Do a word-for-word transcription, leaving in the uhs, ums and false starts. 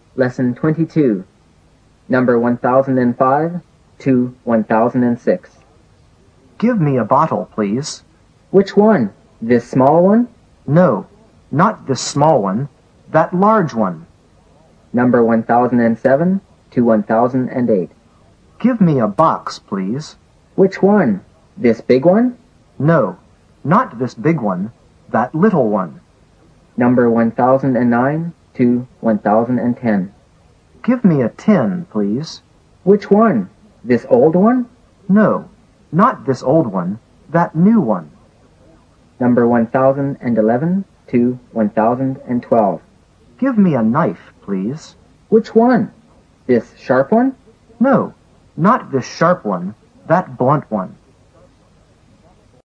Lesson twenty-two, number one thousand five to one thousand six. Give me a bottle, please. Which one? This small one? No, not this small one. That large one. Number one thousand seven to one thousand eight. Give me a box, please. Which one? This big one? No, not this big one. That little one. Number one thousand nine to one thousand ten. Give me a tin, please. Which one? This old one? No, not this old one. That new one. Number one thousand eleven to one thousand twelve. Give me a knife, please. Which one? This sharp one? No, not this sharp one. That blunt one.